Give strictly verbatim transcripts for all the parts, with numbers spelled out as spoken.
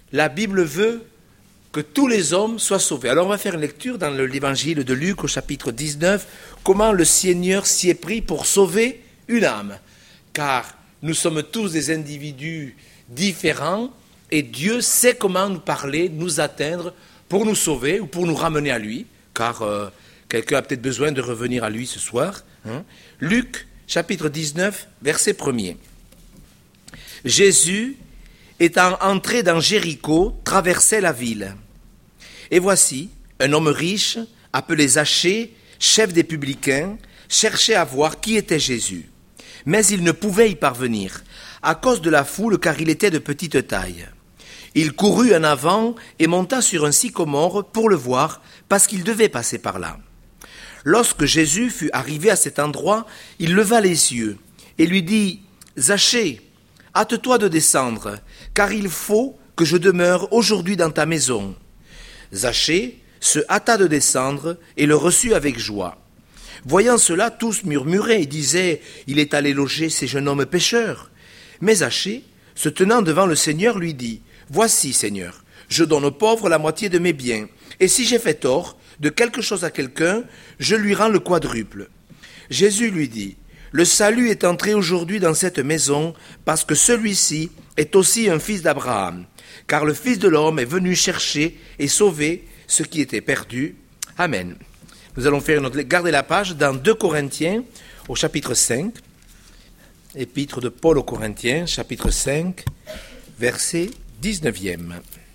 la Bible veut que tous les hommes soient sauvés. Alors on va faire une lecture dans l'évangile de Luc au chapitre dix-neuf, comment le Seigneur s'y est pris pour sauver une âme. Car nous sommes tous des individus différents et Dieu sait comment nous parler, nous atteindre pour nous sauver ou pour nous ramener à lui. Car euh, quelqu'un a peut-être besoin de revenir à lui ce soir. Hein. Luc chapitre dix-neuf, verset premier. Jésus, étant entré dans Jéricho, traversait la ville. Et voici, un homme riche, appelé Zachée, chef des publicains, cherchait à voir qui était Jésus. Mais il ne pouvait y parvenir, à cause de la foule, car il était de petite taille. Il courut en avant et monta sur un sycomore pour le voir, parce qu'il devait passer par là. Lorsque Jésus fut arrivé à cet endroit, il leva les yeux et lui dit « Zachée, hâte-toi de descendre, car il faut que je demeure aujourd'hui dans ta maison. » Zachée se hâta de descendre et le reçut avec joie. Voyant cela, tous murmuraient et disaient « Il est allé loger ces jeunes hommes pécheurs. » Mais Zachée, se tenant devant le Seigneur, lui dit « Voici, Seigneur, je donne aux pauvres la moitié de mes biens, et si j'ai fait tort de quelque chose à quelqu'un, je lui rends le quadruple. » Jésus lui dit « Le salut est entré aujourd'hui dans cette maison, parce que celui-ci est aussi un fils d'Abraham, car le Fils de l'homme est venu chercher et sauver ce qui était perdu. » Amen. Nous allons faire une autre, garder la page dans deux Corinthiens, au chapitre cinq, épître de Paul aux Corinthiens, chapitre cinq, verset dix-neuvième.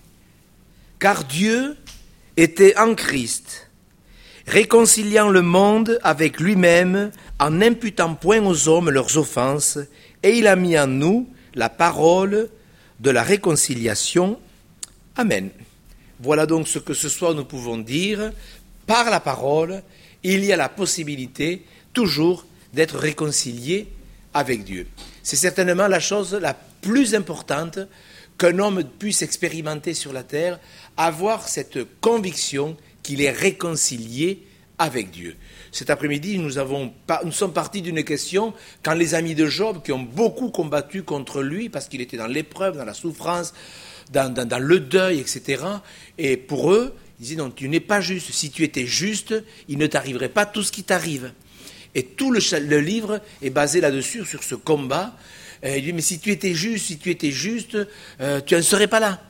Car Dieu était en Christ, réconciliant le monde avec lui-même, en n'imputant point aux hommes leurs offenses, et il a mis en nous la parole de la réconciliation. Amen. Voilà donc ce que ce soir nous pouvons dire. Par la parole, il y a la possibilité toujours d'être réconcilié avec Dieu. C'est certainement la chose la plus importante qu'un homme puisse expérimenter sur la terre, avoir cette conviction qu'il est réconcilié avec Dieu. Cet après-midi, nous, avons, nous sommes partis d'une question quand les amis de Job, qui ont beaucoup combattu contre lui, parce qu'il était dans l'épreuve, dans la souffrance, dans, dans, dans le deuil, et cetera, et pour eux, ils disaient, non, tu n'es pas juste. Si tu étais juste, il ne t'arriverait pas tout ce qui t'arrive. Et tout le, le livre est basé là-dessus, sur ce combat. Et il dit, mais si tu étais juste, si tu étais juste, euh, tu n'en serais pas là.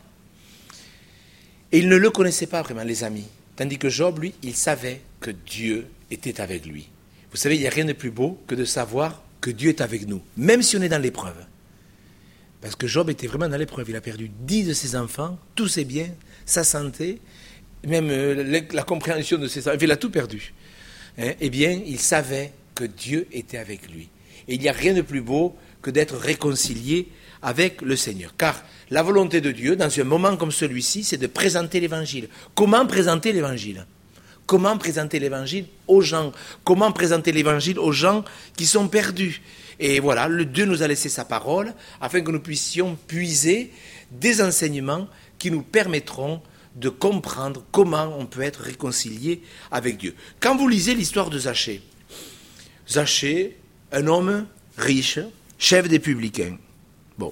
Et ils ne le connaissaient pas vraiment, les amis. Tandis que Job, lui, il savait que Dieu était avec lui. Vous savez, il n'y a rien de plus beau que de savoir que Dieu est avec nous, même si on est dans l'épreuve. Parce que Job était vraiment dans l'épreuve. Il a perdu dix de ses enfants, tous ses biens, sa santé, même euh, la compréhension de ses enfants. Il a tout perdu. Hein? Eh bien, il savait que Dieu était avec lui. Et il n'y a rien de plus beau que d'être réconcilié avec le Seigneur. Car la volonté de Dieu, dans un moment comme celui-ci, c'est de présenter l'Évangile. Comment présenter l'Évangile ? Comment présenter l'Évangile aux gens ? Comment présenter l'Évangile aux gens qui sont perdus ? Et voilà, le Dieu nous a laissé sa parole afin que nous puissions puiser des enseignements qui nous permettront de comprendre comment on peut être réconcilié avec Dieu. Quand vous lisez l'histoire de Zachée, Zachée, un homme riche, chef des publicains. Bon.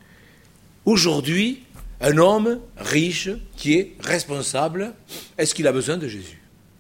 Aujourd'hui, un homme riche qui est responsable, est-ce qu'il a besoin de Jésus ?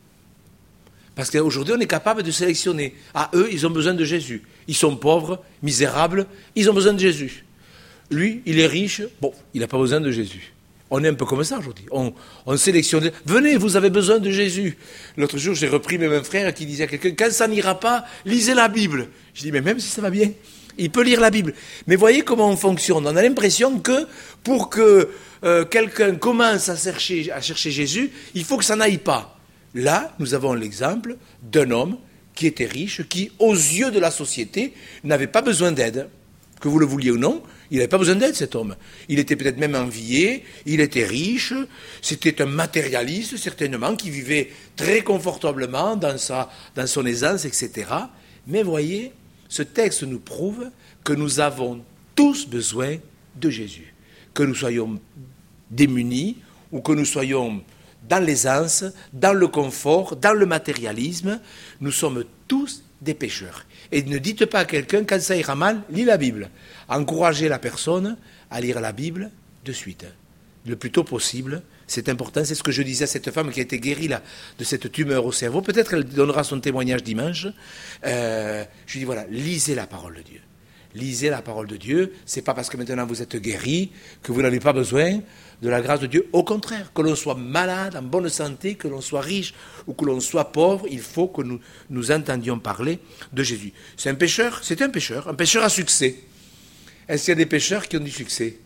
Parce qu'aujourd'hui, on est capable de sélectionner. Ah, eux, ils ont besoin de Jésus. Ils sont pauvres, misérables, ils ont besoin de Jésus. Lui, il est riche, bon, il n'a pas besoin de Jésus. On est un peu comme ça aujourd'hui. On, on sélectionne. Venez, vous avez besoin de Jésus. L'autre jour, j'ai repris même un frère qui disait à quelqu'un, quand ça n'ira pas, lisez la Bible. Je dis, mais même si ça va bien, il peut lire la Bible. Mais voyez comment on fonctionne. On a l'impression que pour que euh, quelqu'un commence à chercher, à chercher Jésus, il faut que ça n'aille pas. Là, nous avons l'exemple d'un homme qui était riche, qui, aux yeux de la société, n'avait pas besoin d'aide. Que vous le vouliez ou non, il n'avait pas besoin d'aide, cet homme. Il était peut-être même envié, il était riche, c'était un matérialiste, certainement, qui vivait très confortablement dans, sa, dans son aisance, et cetera. Mais voyez, ce texte nous prouve que nous avons tous besoin de Jésus. Que nous soyons démunis ou que nous soyons dans l'aisance, dans le confort, dans le matérialisme, nous sommes tous des pécheurs. Et ne dites pas à quelqu'un, quand ça ira mal, lis la Bible. Encouragez la personne à lire la Bible de suite. le plus tôt possible. C'est important, c'est ce que je disais à cette femme qui a été guérie là, de cette tumeur au cerveau. Peut-être qu'elle donnera son témoignage dimanche. Euh, je lui dis, voilà, lisez la parole de Dieu. Lisez la parole de Dieu. C'est pas parce que maintenant vous êtes guéri que vous n'avez pas besoin de la grâce de Dieu. Au contraire, que l'on soit malade, en bonne santé, que l'on soit riche ou que l'on soit pauvre, il faut que nous, nous entendions parler de Jésus. C'est un pécheur, c'est un pécheur, un pécheur à succès. Est-ce qu'il y a des pécheurs qui ont du succès?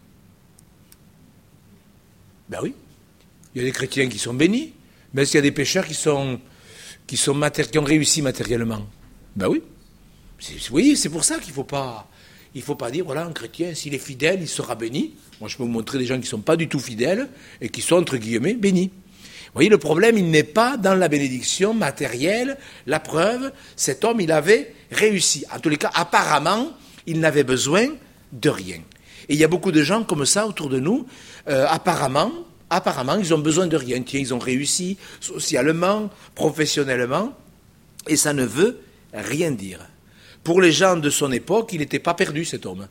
Ben oui, il y a des chrétiens qui sont bénis, mais est-ce qu'il y a des pécheurs qui, sont, qui, sont matéri- qui ont réussi matériellement? Ben oui. C'est, oui, c'est pour ça qu'il ne faut pas, il faut pas dire, voilà, un chrétien, s'il est fidèle, il sera béni. Moi, je peux vous montrer des gens qui ne sont pas du tout fidèles et qui sont, entre guillemets, bénis. Vous voyez, le problème, il n'est pas dans la bénédiction matérielle. La preuve, cet homme, il avait réussi. En tous les cas, apparemment, il n'avait besoin de rien. Et il y a beaucoup de gens comme ça autour de nous, euh, apparemment, apparemment, ils ont besoin de rien. Tiens, ils ont réussi socialement, professionnellement, et ça ne veut rien dire. Pour les gens de son époque, il n'était pas perdu, cet homme.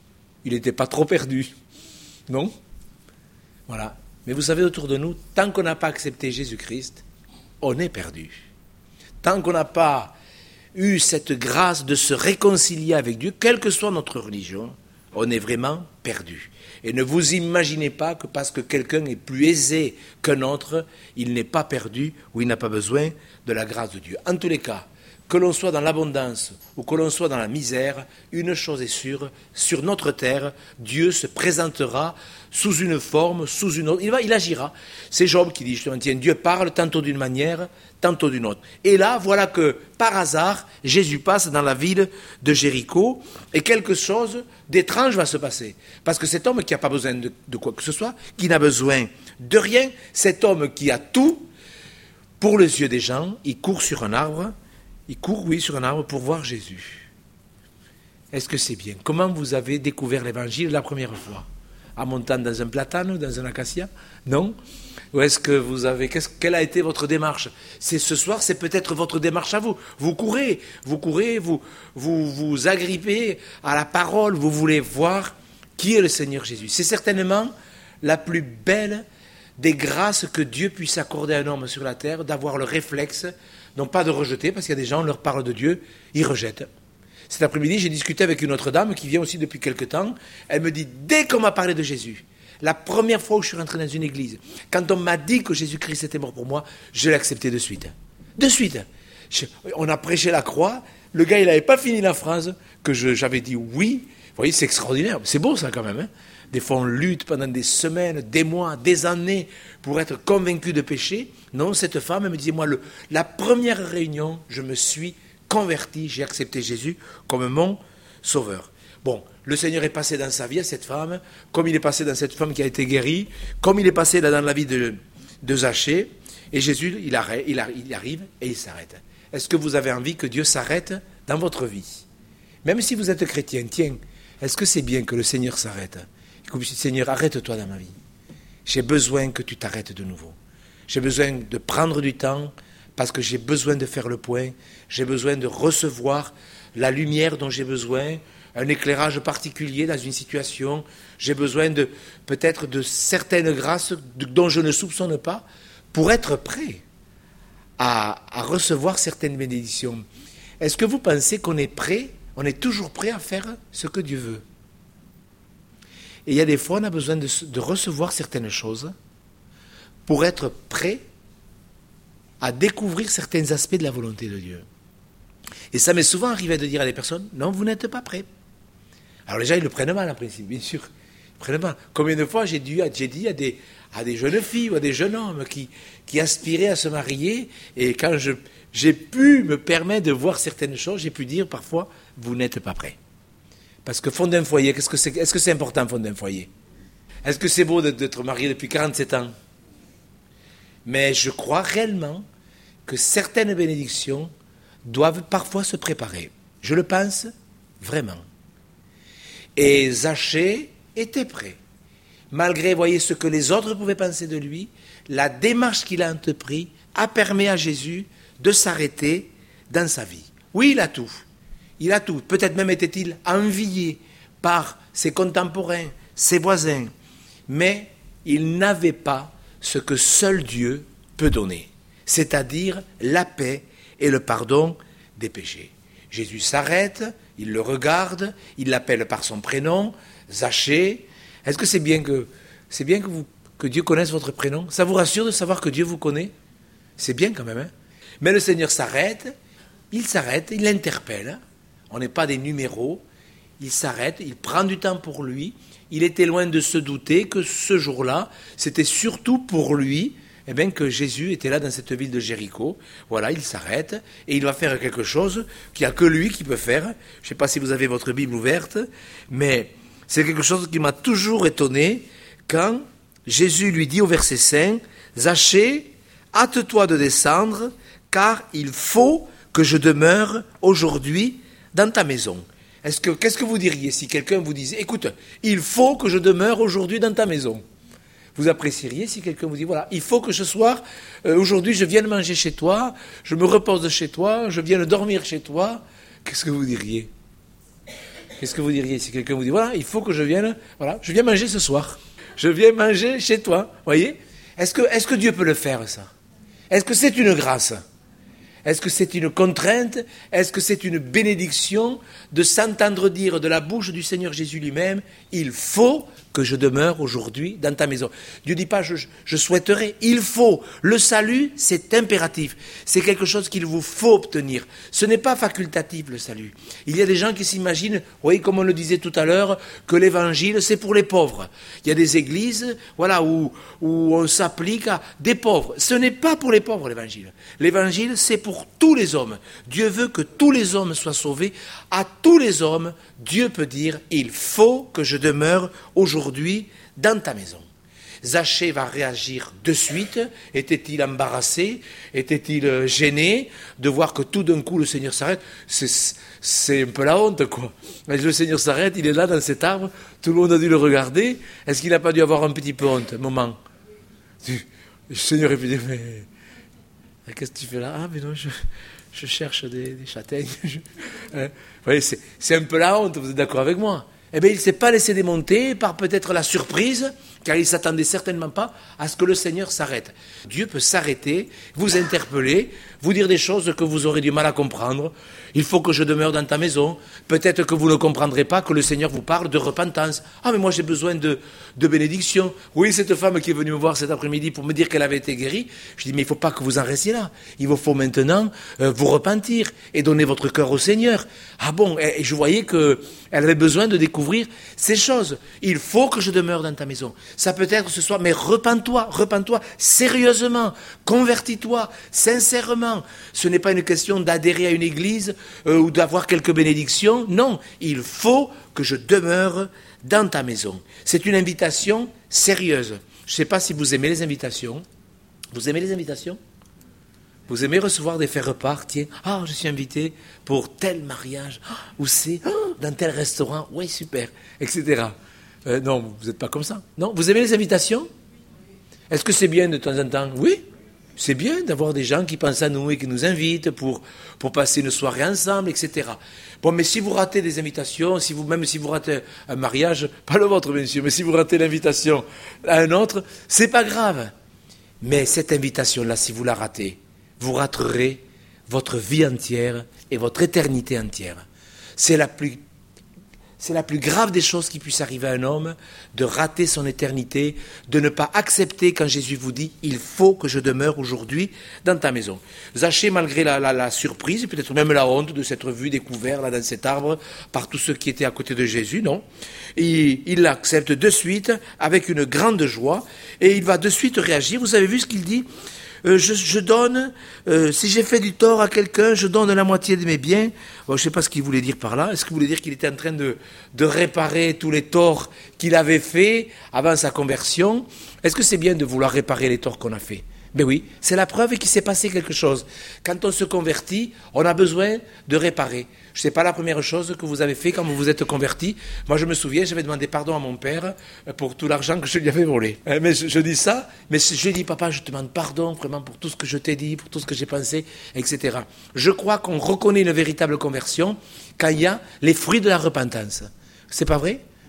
Il n'était pas trop perdu. Non? Voilà. Mais vous savez, autour de nous, tant qu'on n'a pas accepté Jésus-Christ, on est perdu. Tant qu'on n'a pas eu cette grâce de se réconcilier avec Dieu, quelle que soit notre religion, on est vraiment perdu. Et ne vous imaginez pas que parce que quelqu'un est plus aisé qu'un autre, il n'est pas perdu ou il n'a pas besoin de la grâce de Dieu. En tous les cas, que l'on soit dans l'abondance ou que l'on soit dans la misère, une chose est sûre, sur notre terre, Dieu se présentera sous une forme, sous une autre. Il, va, il agira. C'est Job qui dit justement, tiens, Dieu parle tantôt d'une manière, tantôt d'une autre. Et là, voilà que, par hasard, Jésus passe dans la ville de Jéricho et quelque chose d'étrange va se passer. Parce que cet homme qui n'a pas besoin de, de quoi que ce soit, qui n'a besoin de rien, cet homme qui a tout, pour les yeux des gens, il court sur un arbre, il court, oui, sur un arbre pour voir Jésus. Est-ce que c'est bien? Comment vous avez découvert l'évangile la première fois? En montant dans un platane ou dans un acacia? Non? Ou est-ce que vous avez... Qu'est-ce, quelle a été votre démarche? C'est ce soir, c'est peut-être votre démarche à vous. Vous courez, vous courez, vous, vous vous agrippez à la parole, vous voulez voir qui est le Seigneur Jésus. C'est certainement la plus belle des grâces que Dieu puisse accorder à un homme sur la terre, d'avoir le réflexe, non pas de rejeter, parce qu'il y a des gens, on leur parle de Dieu, ils rejettent. Cet après-midi, j'ai discuté avec une autre dame qui vient aussi depuis quelque temps. Elle me dit, dès qu'on m'a parlé de Jésus, la première fois où je suis rentré dans une église, quand on m'a dit que Jésus-Christ était mort pour moi, je l'ai accepté de suite. De suite. Je, on a prêché la croix, le gars, il n'avait pas fini la phrase, que je, j'avais dit oui. Vous voyez, c'est extraordinaire. C'est beau ça quand même. Hein. Des fois, on lutte pendant des semaines, des mois, des années pour être convaincu de péché. Non, cette femme, elle me disait, moi, le, la première réunion, je me suis converti, j'ai accepté Jésus comme mon sauveur. Bon, le Seigneur est passé dans sa vie à cette femme, comme il est passé dans cette femme qui a été guérie, comme il est passé là dans la vie de, de Zachée, et Jésus, il, arrête, il, arrive, il arrive et il s'arrête. Est-ce que vous avez envie que Dieu s'arrête dans votre vie? Même si vous êtes chrétien, tiens, est-ce que c'est bien que le Seigneur s'arrête? Et que vous dites, Seigneur, arrête-toi dans ma vie. J'ai besoin que tu t'arrêtes de nouveau. J'ai besoin de prendre du temps, parce que j'ai besoin de faire le point, j'ai besoin de recevoir la lumière dont j'ai besoin, un éclairage particulier dans une situation, j'ai besoin de peut-être de certaines grâces dont je ne soupçonne pas, pour être prêt à, à recevoir certaines bénédictions. Est-ce que vous pensez qu'on est prêt, on est toujours prêt à faire ce que Dieu veut? Et il y a des fois, on a besoin de, de recevoir certaines choses pour être prêt à découvrir certains aspects de la volonté de Dieu. Et ça m'est souvent arrivé de dire à des personnes, non, vous n'êtes pas prêts. Alors les gens, ils le prennent mal en principe, bien sûr. Ils prennent mal. Combien de fois j'ai, dû, j'ai dit à des, à des jeunes filles ou à des jeunes hommes qui, qui aspiraient à se marier, et quand je, j'ai pu me permettre de voir certaines choses, j'ai pu dire parfois, vous n'êtes pas prêts. Parce que fondre un foyer, qu'est-ce que c'est, est-ce que c'est important, fondre un foyer? Est-ce que c'est beau d'être marié depuis quarante-sept ans? Mais je crois réellement que certaines bénédictions doivent parfois se préparer. Je le pense vraiment. Et Zachée était prêt. Malgré, voyez, ce que les autres pouvaient penser de lui, la démarche qu'il a entreprise a permis à Jésus de s'arrêter dans sa vie. Oui, il a tout. Il a tout. Peut-être même était-il envié par ses contemporains, ses voisins. Mais il n'avait pas ce que seul Dieu peut donner, c'est-à-dire la paix et le pardon des péchés. Jésus s'arrête, il le regarde, il l'appelle par son prénom, Zachée. Est-ce que c'est bien que, c'est bien que, vous, que Dieu connaisse votre prénom? Ça vous rassure de savoir que Dieu vous connaît? C'est bien quand même, hein? Mais le Seigneur s'arrête, il s'arrête, il l'interpelle. On n'est pas des numéros. Il s'arrête, il prend du temps pour lui. Il était loin de se douter que ce jour-là, c'était surtout pour lui eh bien, que Jésus était là dans cette ville de Jéricho. Voilà, il s'arrête et il va faire quelque chose qu'il n'y a que lui qui peut faire. Je ne sais pas si vous avez votre Bible ouverte, mais c'est quelque chose qui m'a toujours étonné quand Jésus lui dit au verset cinq, « Zachée, hâte-toi de descendre, car il faut que je demeure aujourd'hui dans ta maison. » Est-ce que, qu'est-ce que vous diriez si quelqu'un vous disait « Écoute, il faut que je demeure aujourd'hui dans ta maison ». Vous apprécieriez si quelqu'un vous dit « Voilà, il faut que ce soir, euh, aujourd'hui, je vienne manger chez toi, je me repose chez toi, je vienne dormir chez toi ». Qu'est-ce que vous diriez? Qu'est-ce que vous diriez si quelqu'un vous dit « Voilà, il faut que je vienne, voilà, je viens manger ce soir. Je viens manger chez toi. » Voyez? Est-ce que, est-ce que Dieu peut le faire, ça? Est-ce que c'est une grâce? Est-ce que c'est une contrainte? Est-ce que c'est une bénédiction de s'entendre dire de la bouche du Seigneur Jésus lui-même, « Il faut que je demeure aujourd'hui dans ta maison ». Dieu ne dit pas je, « je souhaiterais », il faut. Le salut, c'est impératif. C'est quelque chose qu'il vous faut obtenir. Ce n'est pas facultatif, le salut. Il y a des gens qui s'imaginent, oui, comme on le disait tout à l'heure, que l'évangile, c'est pour les pauvres. Il y a des églises voilà, où, où on s'applique à des pauvres. Ce n'est pas pour les pauvres, l'évangile. L'évangile, c'est pour pour tous les hommes. Dieu veut que tous les hommes soient sauvés. À tous les hommes, Dieu peut dire « Il faut que je demeure aujourd'hui dans ta maison ». Zachée va réagir de suite. Était-il embarrassé? Était-il gêné de voir que tout d'un coup le Seigneur s'arrête? C'est, c'est un peu la honte, quoi. Le Seigneur s'arrête, il est là dans cet arbre, tout le monde a dû le regarder. Est-ce qu'il n'a pas dû avoir un petit peu honte, un moment? Le Seigneur est venu, mais... Qu'est-ce que tu fais là? Ah, mais non, je, je cherche des, des châtaignes. Je, hein, vous voyez, c'est, c'est un peu la honte, vous êtes d'accord avec moi? Eh bien, il ne s'est pas laissé démonter par peut-être la surprise, car il ne s'attendait certainement pas à ce que le Seigneur s'arrête. Dieu peut s'arrêter, vous interpeller, vous dire des choses que vous aurez du mal à comprendre. Il faut que je demeure dans ta maison. Peut-être que vous ne comprendrez pas que le Seigneur vous parle de repentance. Ah, mais moi j'ai besoin de, de bénédiction. Oui, cette femme qui est venue me voir cet après-midi pour me dire qu'elle avait été guérie, je dis, mais il ne faut pas que vous en restiez là. Il vous faut maintenant euh, vous repentir et donner votre cœur au Seigneur. Ah bon, et, et je voyais qu'elle avait besoin de découvrir ces choses. Il faut que je demeure dans ta maison. Ça peut être ce soir, mais repens-toi, repens-toi sérieusement, convertis-toi sincèrement. Ce n'est pas une question d'adhérer à une église euh, ou d'avoir quelques bénédictions. Non, il faut que je demeure dans ta maison. C'est une invitation sérieuse. Je ne sais pas si vous aimez les invitations. Vous aimez les invitations? Vous aimez recevoir des faire-repart? Tiens, ah, je suis invité pour tel mariage. Ah, où c'est? Ah, dans tel restaurant. Oui, super, et cetera. Euh, non, vous n'êtes pas comme ça. Non, vous aimez les invitations? Est-ce que c'est bien de temps en temps? Oui, c'est bien d'avoir des gens qui pensent à nous et qui nous invitent pour, pour passer une soirée ensemble, et cetera. Bon, mais si vous ratez des invitations, si vous, même si vous ratez un mariage, pas le vôtre bien sûr, mais si vous ratez l'invitation à un autre, c'est pas grave. Mais cette invitation-là, si vous la ratez, vous raterez votre vie entière et votre éternité entière. C'est la plus, c'est la plus grave des choses qui puisse arriver à un homme, de rater son éternité, de ne pas accepter quand Jésus vous dit « Il faut que je demeure aujourd'hui dans ta maison ». Zachée, malgré la, la, la surprise, peut-être même la honte de s'être vu découvert là dans cet arbre par tous ceux qui étaient à côté de Jésus, non. Et il l'accepte de suite avec une grande joie et il va de suite réagir. Vous avez vu ce qu'il dit ? Euh, je, je donne, euh, si j'ai fait du tort à quelqu'un, je donne la moitié de mes biens. Bon, je ne sais pas ce qu'il voulait dire par là. Est-ce qu'il voulait dire qu'il était en train de, de réparer tous les torts qu'il avait faits avant sa conversion? Est-ce que c'est bien de vouloir réparer les torts qu'on a faits? Ben oui, c'est la preuve qu'il s'est passé quelque chose. Quand on se convertit, on a besoin de réparer. Je ne sais pas la première chose que vous avez fait quand vous vous êtes converti. Moi, je me souviens, j'avais demandé pardon à mon père pour tout l'argent que je lui avais volé. Mais je, je dis ça, mais je lui dis, papa, je te demande pardon vraiment pour tout ce que je t'ai dit, pour tout ce que j'ai pensé, et cetera. Je crois qu'on reconnaît une véritable conversion quand il y a les fruits de la repentance. C'est pas vrai?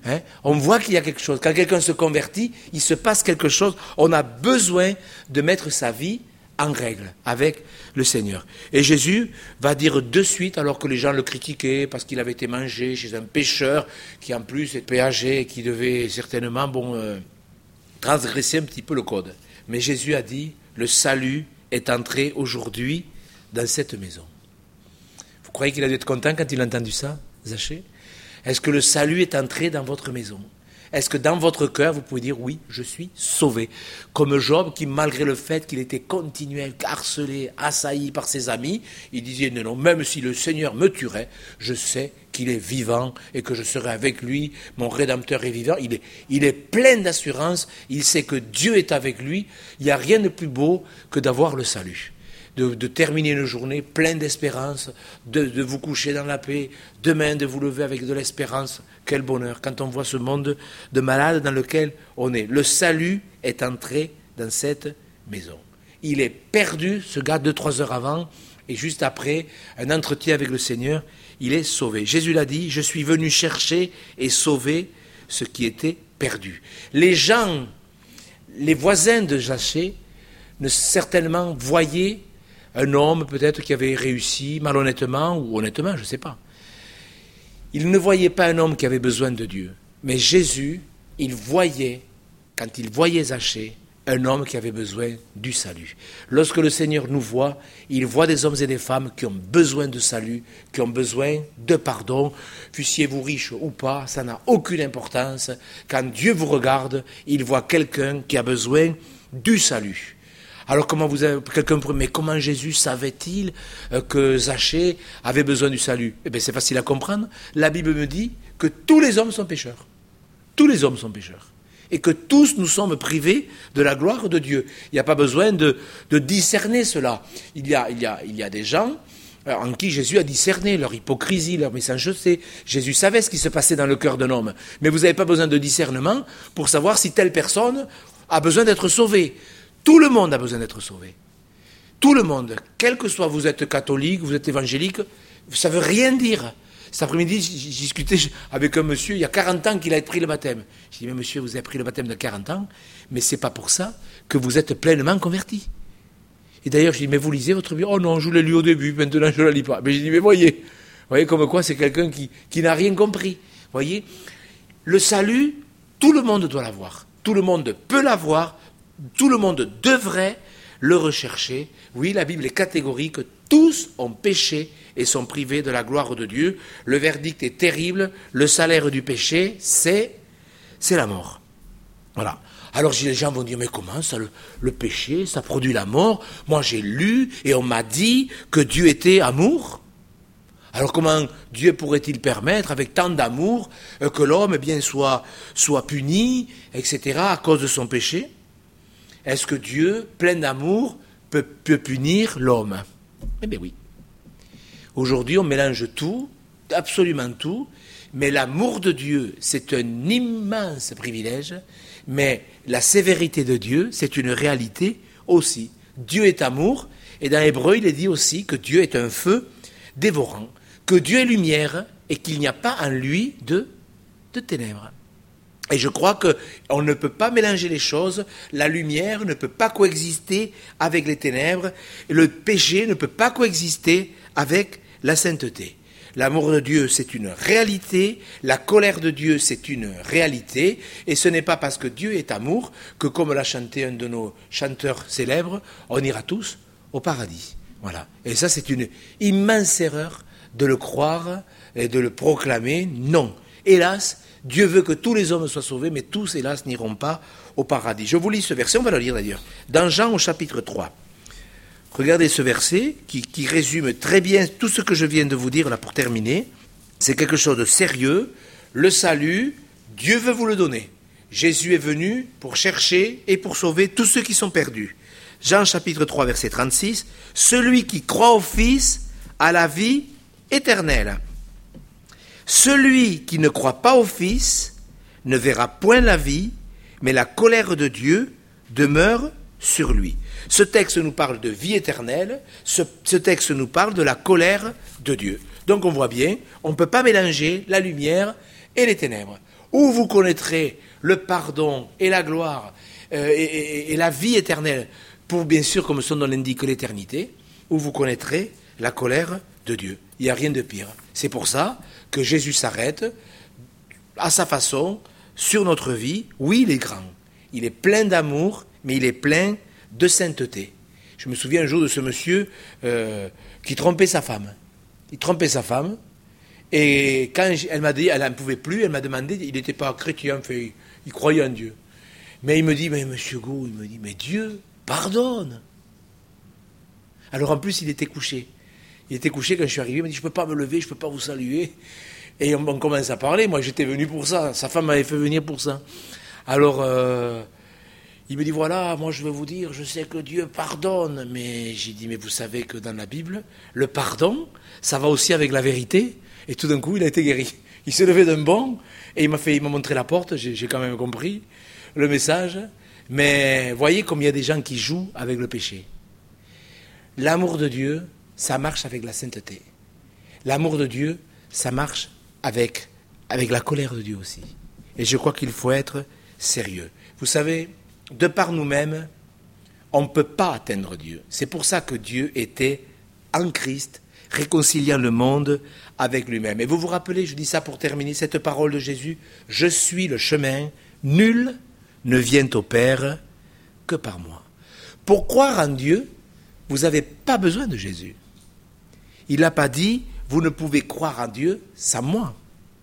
Hein? On voit qu'il y a quelque chose. Quand quelqu'un se convertit, il se passe quelque chose. On a besoin de mettre sa vie en règle avec le Seigneur. Et Jésus va dire de suite, alors que les gens le critiquaient parce qu'il avait été mangé chez un pécheur qui en plus est péagé et qui devait certainement bon, euh, transgresser un petit peu le code. Mais Jésus a dit, le salut est entré aujourd'hui dans cette maison. Vous croyez qu'il a dû être content quand il a entendu ça, Zachée? Est-ce que le salut est entré dans votre maison? Est-ce que dans votre cœur, vous pouvez dire, oui, je suis sauvé? Comme Job, qui malgré le fait qu'il était continuel, harcelé, assailli par ses amis, il disait, non, non, même si le Seigneur me tuerait, je sais qu'il est vivant et que je serai avec lui, mon Rédempteur est vivant. Il est, il est plein d'assurance, il sait que Dieu est avec lui. Il n'y a rien de plus beau que d'avoir le salut. De, de terminer une journée pleine d'espérance, de, de vous coucher dans la paix, demain de vous lever avec de l'espérance. Quel bonheur quand on voit ce monde de malades dans lequel on est. Le salut est entré dans cette maison. Il est perdu, ce gars, deux, trois heures avant, et juste après, un entretien avec le Seigneur, il est sauvé. Jésus l'a dit, je suis venu chercher et sauver ce qui était perdu. Les gens, les voisins de Zachée, ne certainement voyaient un homme peut-être qui avait réussi malhonnêtement ou honnêtement, je ne sais pas. Il ne voyait pas un homme qui avait besoin de Dieu. Mais Jésus, il voyait, quand il voyait Zachée, un homme qui avait besoin du salut. Lorsque le Seigneur nous voit, il voit des hommes et des femmes qui ont besoin de salut, qui ont besoin de pardon. Fussiez-vous riche ou pas, ça n'a aucune importance. Quand Dieu vous regarde, il voit quelqu'un qui a besoin du salut. Alors comment vous avez, quelqu'un pourrait, mais comment Jésus savait-il que Zachée avait besoin du salut? Eh bien c'est facile à comprendre. La Bible me dit que tous les hommes sont pécheurs. Tous les hommes sont pécheurs. Et que tous nous sommes privés de la gloire de Dieu. Il n'y a pas besoin de, de discerner cela. Il y a, il y a, il y a des gens en qui Jésus a discerné leur hypocrisie, leur méchanceté. Jésus savait ce qui se passait dans le cœur d'un homme. Mais vous n'avez pas besoin de discernement pour savoir si telle personne a besoin d'être sauvée. Tout le monde a besoin d'être sauvé. Tout le monde, quel que soit, vous êtes catholique, vous êtes évangélique, ça ne veut rien dire. Cet après-midi, j'ai discuté avec un monsieur, il y a quarante ans qu'il a pris le baptême. Je dis, mais monsieur, vous avez pris le baptême de quarante ans, mais ce n'est pas pour ça que vous êtes pleinement converti. Et d'ailleurs, je dis, mais vous lisez votre Bible? Oh non, je l'ai lu au début, maintenant je ne la lis pas. Mais je dis, mais voyez, voyez comme quoi c'est quelqu'un qui, qui n'a rien compris. Voyez, le salut, tout le monde doit l'avoir. Tout le monde peut l'avoir. Tout le monde devrait le rechercher. Oui, la Bible est catégorique. Tous ont péché et sont privés de la gloire de Dieu. Le verdict est terrible. Le salaire du péché, c'est, c'est la mort. Voilà. Alors les gens vont dire, mais comment ça, le, le péché, ça produit la mort? Moi j'ai lu et on m'a dit que Dieu était amour. Alors comment Dieu pourrait-il permettre, avec tant d'amour, que l'homme eh bien, soit, soit puni, et cetera, à cause de son péché? Est-ce que Dieu, plein d'amour, peut, peut punir l'homme? Eh bien oui. Aujourd'hui, on mélange tout, absolument tout, mais l'amour de Dieu, c'est un immense privilège, mais la sévérité de Dieu, c'est une réalité aussi. Dieu est amour, et dans Hébreu, il est dit aussi que Dieu est un feu dévorant, que Dieu est lumière, et qu'il n'y a pas en lui de, de ténèbres. Et je crois qu'on ne peut pas mélanger les choses, la lumière ne peut pas coexister avec les ténèbres, et le péché ne peut pas coexister avec la sainteté. L'amour de Dieu, c'est une réalité, la colère de Dieu, c'est une réalité, et ce n'est pas parce que Dieu est amour que, comme l'a chanté un de nos chanteurs célèbres, on ira tous au paradis. Voilà. Et ça, c'est une immense erreur de le croire et de le proclamer. Non. Hélas, Dieu veut que tous les hommes soient sauvés, mais tous, hélas, n'iront pas au paradis. Je vous lis ce verset, on va le lire d'ailleurs, dans Jean au chapitre trois. Regardez ce verset qui, qui résume très bien tout ce que je viens de vous dire là pour terminer. C'est quelque chose de sérieux. Le salut, Dieu veut vous le donner. Jésus est venu pour chercher et pour sauver tous ceux qui sont perdus. Jean chapitre trois, verset trente-six. Celui qui croit au Fils a la vie éternelle. Celui qui ne croit pas au Fils ne verra point la vie, mais la colère de Dieu demeure sur lui. Ce texte nous parle de vie éternelle, ce, ce texte nous parle de la colère de Dieu. Donc on voit bien, on ne peut pas mélanger la lumière et les ténèbres. Ou vous connaîtrez le pardon et la gloire euh, et, et, et la vie éternelle, pour bien sûr, comme son nom l'indique, l'éternité, ou vous connaîtrez la colère de Dieu. Il n'y a rien de pire. C'est pour ça que Jésus s'arrête à sa façon sur notre vie. Oui, il est grand. Il est plein d'amour, mais il est plein de sainteté. Je me souviens un jour de ce monsieur euh, qui trompait sa femme. Il trompait sa femme, et quand elle m'a dit, elle n'en pouvait plus, elle m'a demandé, il n'était pas chrétien, fait, il croyait en Dieu. Mais il me dit, mais monsieur Gou, il me dit, mais Dieu pardonne. Alors en plus, il était couché. Il était couché quand je suis arrivé, il m'a dit, je ne peux pas me lever, je ne peux pas vous saluer. Et on, on commence à parler, moi j'étais venu pour ça, sa femme m'avait fait venir pour ça. Alors, euh, il me dit, voilà, moi je vais vous dire, je sais que Dieu pardonne, mais j'ai dit, mais vous savez que dans la Bible, le pardon, ça va aussi avec la vérité. Et tout d'un coup, il a été guéri. Il s'est levé d'un bond, et il m'a fait, il m'a montré la porte, j'ai, j'ai quand même compris le message. Mais voyez comme il y a des gens qui jouent avec le péché. L'amour de Dieu, ça marche avec la sainteté. L'amour de Dieu, ça marche avec, avec la colère de Dieu aussi. Et je crois qu'il faut être sérieux. Vous savez, de par nous-mêmes, on ne peut pas atteindre Dieu. C'est pour ça que Dieu était en Christ, réconciliant le monde avec lui-même. Et vous vous rappelez, je dis ça pour terminer, cette parole de Jésus, « Je suis le chemin, nul ne vient au Père que par moi. » Pour croire en Dieu, vous n'avez pas besoin de Jésus. Il n'a pas dit, vous ne pouvez croire en Dieu sans moi.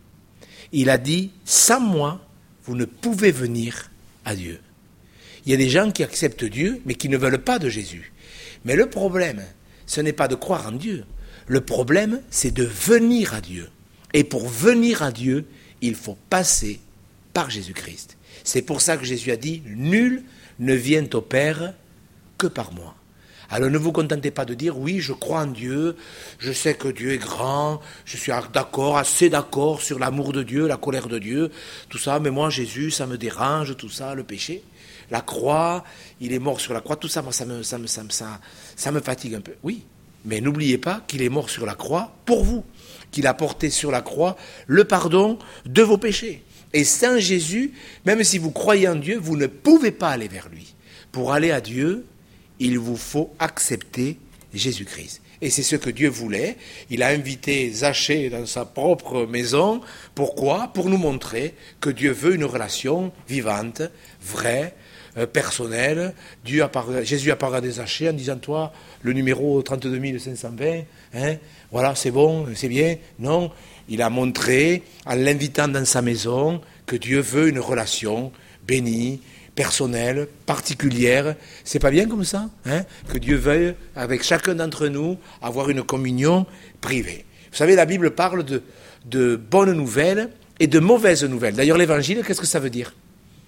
Il a dit, sans moi, vous ne pouvez venir à Dieu. Il y a des gens qui acceptent Dieu, mais qui ne veulent pas de Jésus. Mais le problème, ce n'est pas de croire en Dieu. Le problème, c'est de venir à Dieu. Et pour venir à Dieu, il faut passer par Jésus-Christ. C'est pour ça que Jésus a dit, nul ne vient au Père que par moi. Alors ne vous contentez pas de dire, oui, je crois en Dieu, je sais que Dieu est grand, je suis d'accord, assez d'accord sur l'amour de Dieu, la colère de Dieu, tout ça, mais moi, Jésus, ça me dérange, tout ça, le péché. La croix, il est mort sur la croix, tout ça, moi, ça me, ça me, ça me, ça, ça me fatigue un peu. Oui, mais n'oubliez pas qu'il est mort sur la croix pour vous, qu'il a porté sur la croix le pardon de vos péchés. Et sans Jésus, même si vous croyez en Dieu, vous ne pouvez pas aller vers lui. Pour aller à Dieu, il vous faut accepter Jésus-Christ. Et c'est ce que Dieu voulait. Il a invité Zachée dans sa propre maison. Pourquoi ? Pour nous montrer que Dieu veut une relation vivante, vraie, euh, personnelle. Dieu a parlé, Jésus a parlé à Zachée en disant, toi, le numéro trente-deux mille cinq cent vingt, hein, voilà, c'est bon, c'est bien. Non, il a montré, en l'invitant dans sa maison, que Dieu veut une relation bénie, personnelle, particulière. C'est pas bien comme ça, hein, que Dieu veuille, avec chacun d'entre nous, avoir une communion privée. Vous savez, la Bible parle de, de bonnes nouvelles et de mauvaises nouvelles. D'ailleurs, l'évangile, qu'est-ce que ça veut dire ?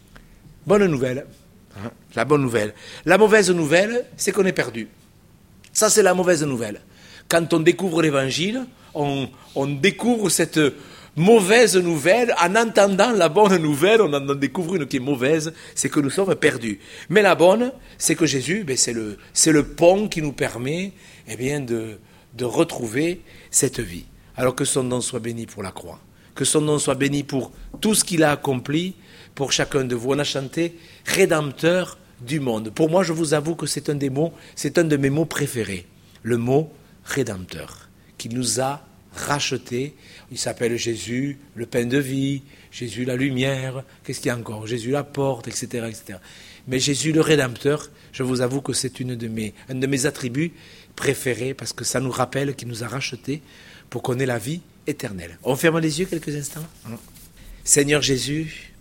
Bonne nouvelle. Hein, la bonne nouvelle. La mauvaise nouvelle, c'est qu'on est perdu. Ça, c'est la mauvaise nouvelle. Quand on découvre l'évangile, on, on découvre cette mauvaise nouvelle, en entendant la bonne nouvelle, on en découvre une qui est mauvaise, c'est que nous sommes perdus. Mais la bonne, c'est que Jésus, ben c'est, le, c'est le pont qui nous permet eh bien, de, de retrouver cette vie. Alors que son nom soit béni pour la croix, que son nom soit béni pour tout ce qu'il a accompli pour chacun de vous. On a chanté « Rédempteur du monde ». Pour moi, je vous avoue que c'est un des mots, c'est un de mes mots préférés, le mot « rédempteur », qui nous a racheté. Il s'appelle Jésus, le pain de vie, Jésus la lumière, qu'est-ce qu'il y a encore ? Jésus la porte, et cetera, et cetera. Mais Jésus le Rédempteur, je vous avoue que c'est une de mes, un de mes attributs préférés, parce que ça nous rappelle qu'il nous a rachetés pour qu'on ait la vie éternelle. On ferme les yeux quelques instants. Seigneur Jésus,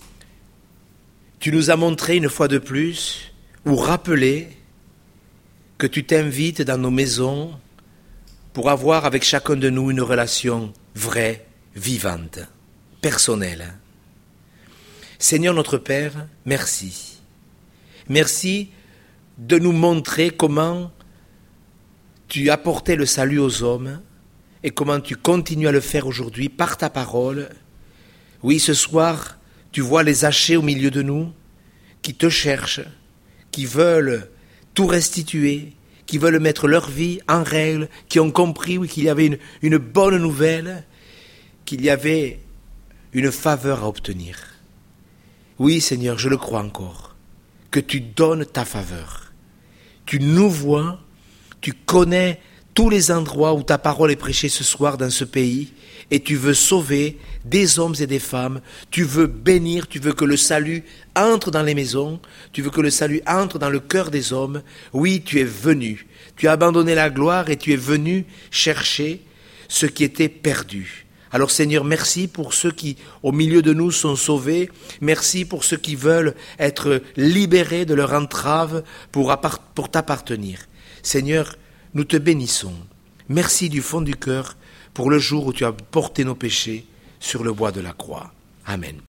tu nous as montré une fois de plus, ou rappelé, que tu t'invites dans nos maisons pour avoir avec chacun de nous une relation vraie, vivante, personnelle. Seigneur notre Père, merci. Merci de nous montrer comment tu apportais le salut aux hommes et comment tu continues à le faire aujourd'hui par ta parole. Oui, ce soir, tu vois les Zachées au milieu de nous qui te cherchent, qui veulent tout restituer, qui veulent mettre leur vie en règle, qui ont compris oui, qu'il y avait une, une bonne nouvelle, qu'il y avait une faveur à obtenir. Oui, Seigneur, je le crois encore, que tu donnes ta faveur. Tu nous vois, tu connais tous les endroits où ta parole est prêchée ce soir dans ce pays, et tu veux sauver des hommes et des femmes, tu veux bénir, tu veux que le salut entre dans les maisons, tu veux que le salut entre dans le cœur des hommes. Oui, tu es venu, tu as abandonné la gloire et tu es venu chercher ce qui était perdu. Alors Seigneur, merci pour ceux qui, au milieu de nous, sont sauvés. Merci pour ceux qui veulent être libérés de leur entrave pour, appart- pour t'appartenir. Seigneur, nous te bénissons. Merci du fond du cœur pour le jour où tu as porté nos péchés sur le bois de la croix. Amen.